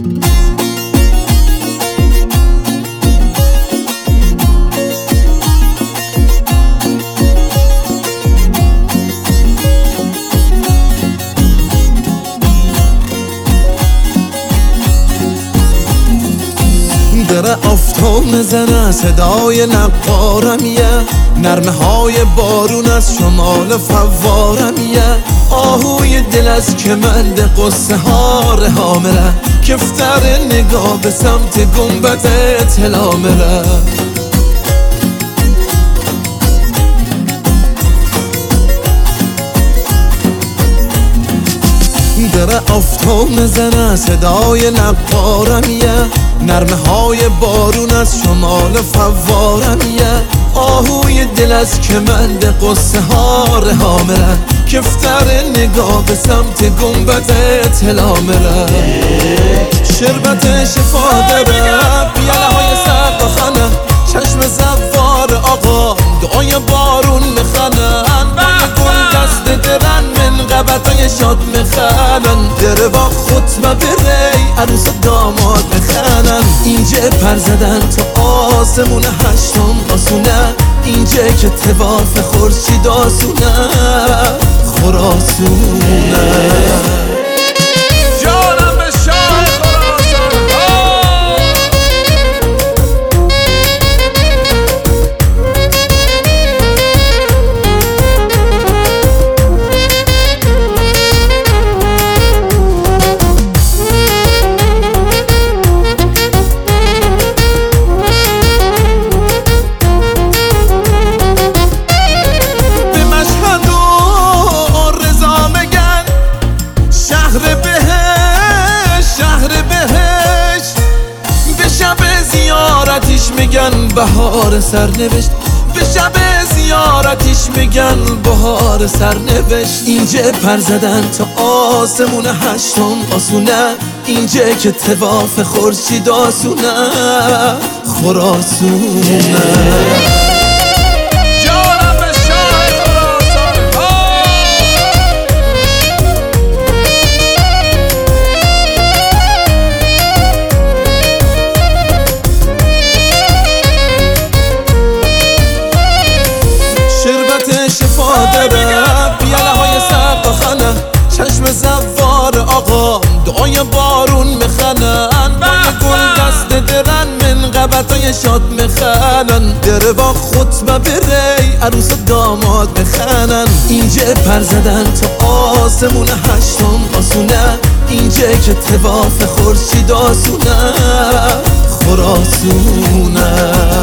دره آفتاب میزنه صدای نقارم یه نرمه های بارون از شمال فوارم یه آهوی دل از کمند قصه ها رها مره کفتر نگاه به سمت گنبد اطلاع مره دره آفتاب میزنه صدای نقارم یه نرمه های بارون از شمال فوارم یه آهوی دل از کمند قصه ها رها مره کفتر نگاه به سمت گنبد اطلاع مره شربت شفا داره پیاله های سرد خانه چشم زوار آقا دعای بارون میخنن گل دست درن من قبطای شاد میخنن دره با خطبه بری عروس داماد میخنن اینجا پر زدن تا آسمون هشتم آسونه اینجا که تواف خورشید آسونه خراسونه میگن بهار سرنوشت به شب زیارتش میگن بهار سرنوشت اینجا پر زدن تا آسمون هشتم آسونه اینجا که تواف خورشید آسونه خراسونه شفا داره پیاله های سرد خانه چشم زوار آقا دعای بارون میخنن گل دست درن من قبطای شاد میخنن دره با خطبه بری عروس داماد میخنن اینجا پر زدن تا آسمون هشتم آسونه اینجا که تواف خورشید آسونه خراسونه